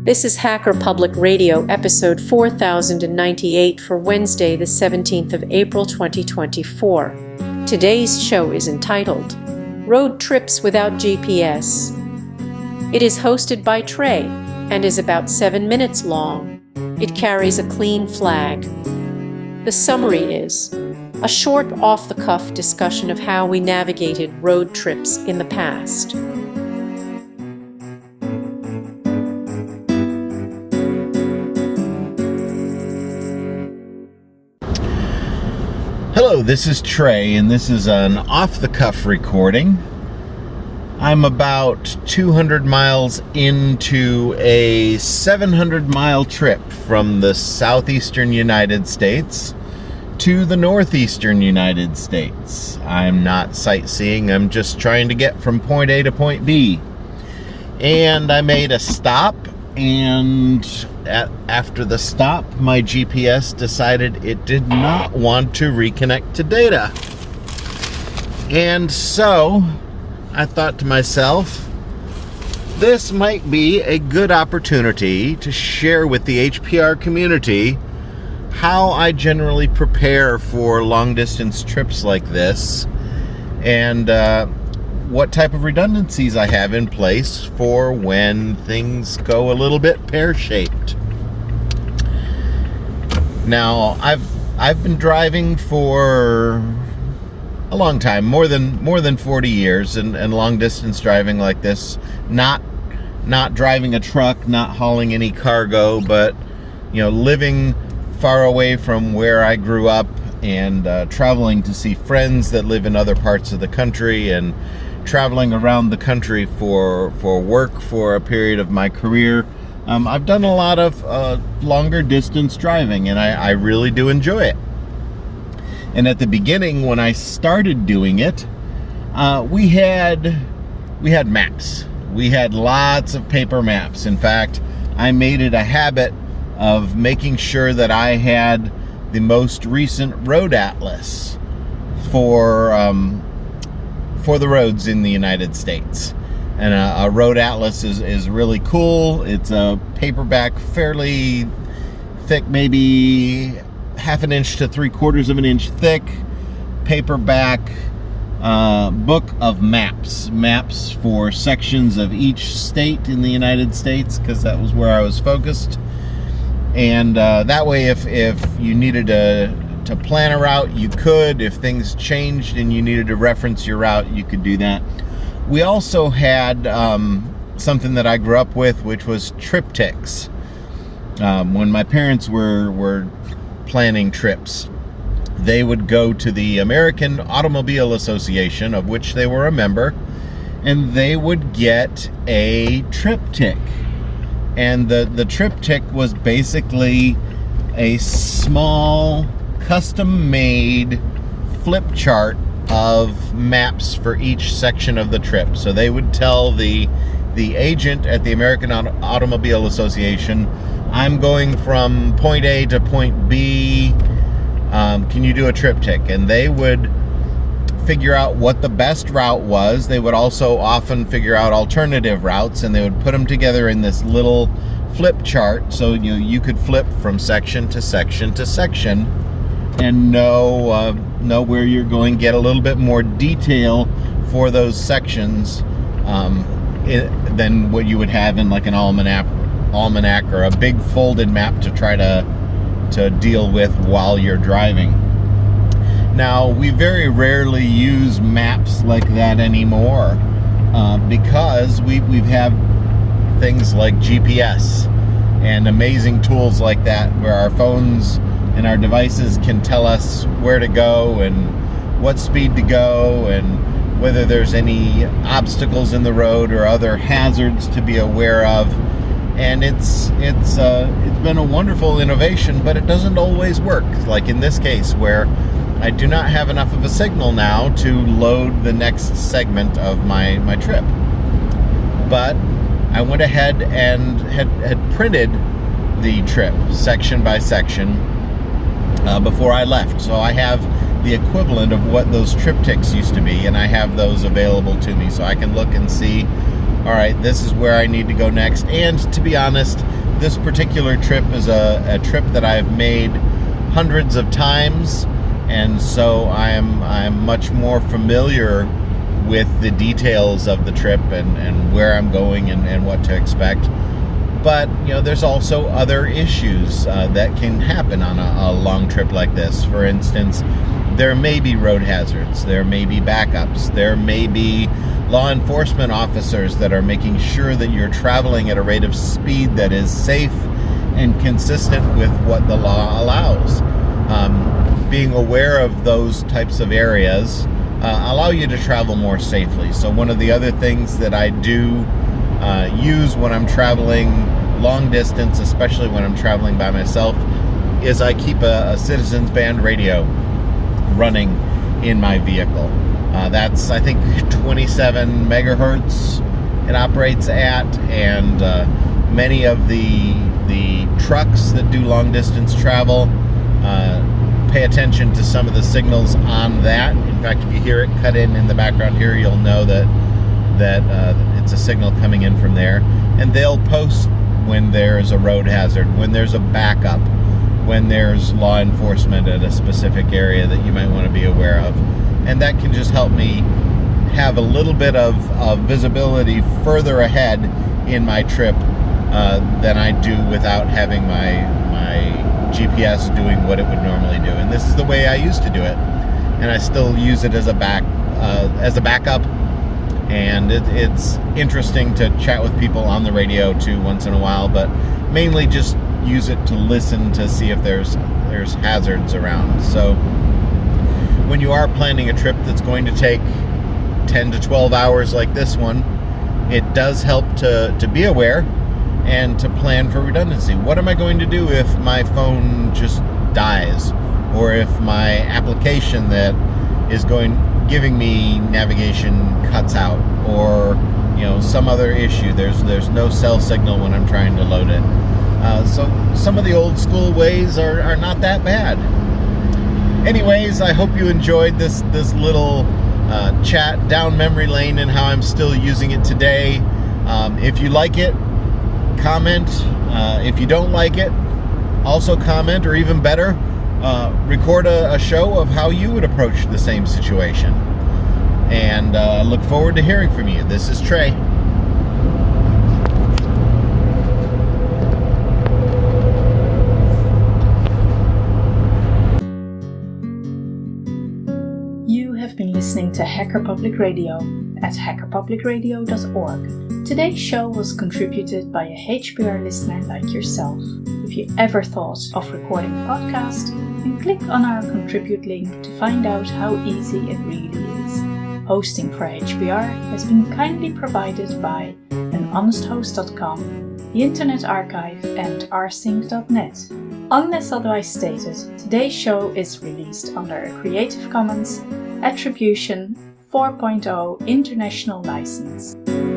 This is Hacker Public Radio, episode 4098 for Wednesday, the 17th of April 2024. Today's show is entitled, Road Trips Without GPS. It is hosted by Trey and is about 7 minutes long. It carries a clean flag. The summary is a short off-the-cuff discussion of how we navigated road trips in the past. Hello, this is Trey, and this is an off-the-cuff recording. I'm about 200 miles into a 700-mile trip from the southeastern United States to the northeastern United States. I'm not sightseeing, I'm just trying to get from point A to point B. And I made a stop, and after the stop, my GPS decided it did not want to reconnect to data. And so I thought to myself, this might be a good opportunity to share with the HPR community how I generally prepare for long-distance trips like this, and what type of redundancies I have in place for when things go a little bit pear-shaped. Now, I've been driving for a long time, more than 40 years, and long-distance driving like this, not driving a truck, not hauling any cargo, but living far away from where I grew up and traveling to see friends that live in other parts of the country, and traveling around the country for work for a period of my career. I've done a lot of longer distance driving, and I really do enjoy it. And at the beginning, when I started doing it, we had maps. We had lots of paper maps. In fact, I made it a habit of making sure that I had the most recent road atlas for the roads in the United States. And a road atlas is really cool. It's a paperback, fairly thick, maybe half an inch to 3/4 of an inch thick paperback book of maps for sections of each state in the United States, because that was where I was focused. And that way, if you needed to plan a route, you could. If things changed and you needed to reference your route, you could do that. We also had something that I grew up with, which was triptychs. When my parents were planning trips, they would go to the American Automobile Association, of which they were a member, and they would get a triptych. And the triptych was basically a small, custom-made flip chart of maps for each section of the trip. So they would tell the agent at the American Automobile Association, I'm going from point A to point B, can you do a triptych? And they would figure out what the best route was. They would also often figure out alternative routes, and they would put them together in this little flip chart, so you could flip from section to section to section and know where you're going, get a little bit more detail for those sections than what you would have in like an almanac or a big folded map to try to deal with while you're driving. Now, we very rarely use maps like that anymore because we have things like GPS and amazing tools like that, where our phones and our devices can tell us where to go and what speed to go, and whether there's any obstacles in the road or other hazards to be aware of. And it's been a wonderful innovation, but it doesn't always work. Like in this case, where I do not have enough of a signal now to load the next segment of my trip. But I went ahead and had printed the trip section by section before I left. So I have the equivalent of what those triptychs used to be, and I have those available to me, so I can look and see, all right, this is where I need to go next. And to be honest, this particular trip is a trip that I've made hundreds of times, and so I'm much more familiar with the details of the trip and where I'm going and what to expect. But there's also other issues that can happen on a long trip like this. For instance, there may be road hazards, there may be backups, there may be law enforcement officers that are making sure that you're traveling at a rate of speed that is safe and consistent with what the law allows. Being aware of those types of areas allow you to travel more safely. So one of the other things that I do use when I'm traveling long distance, especially when I'm traveling by myself, is I keep a Citizens Band radio running in my vehicle. That's, I think, 27 megahertz it operates at, and many of the trucks that do long distance travel pay attention to some of the signals on that. In fact, if you hear it cut in the background here, you'll know that it's a signal coming in from there. And they'll post when there's a road hazard, when there's a backup, when there's law enforcement at a specific area that you might want to be aware of. And that can just help me have a little bit of visibility further ahead in my trip than I do without having my GPS doing what it would normally do. And this is the way I used to do it, and I still use it as a backup. And it's interesting to chat with people on the radio too once in a while, but mainly just use it to listen to see if there's hazards around. So when you are planning a trip that's going to take 10 to 12 hours like this one, it does help to be aware and to plan for redundancy. What am I going to do if my phone just dies, or if my application that is giving me navigation cuts out, or some other issue? There's no cell signal when I'm trying to load it. So some of the old school ways are not that bad. Anyways, I hope you enjoyed this little chat down memory lane and how I'm still using it today. If you like it, comment. If you don't like it, also comment, or even better, record a show of how you would approach the same situation. And look forward to hearing from you. This is Trey. You have been listening to Hacker Public Radio at hackerpublicradio.org. Today's show was contributed by a HPR listener like yourself. If you ever thought of recording a podcast, then click on our contribute link to find out how easy it really is. Hosting for HPR has been kindly provided by anhonesthost.com, the Internet Archive, and rsync.net. Unless otherwise stated, today's show is released under a Creative Commons Attribution 4.0 International License.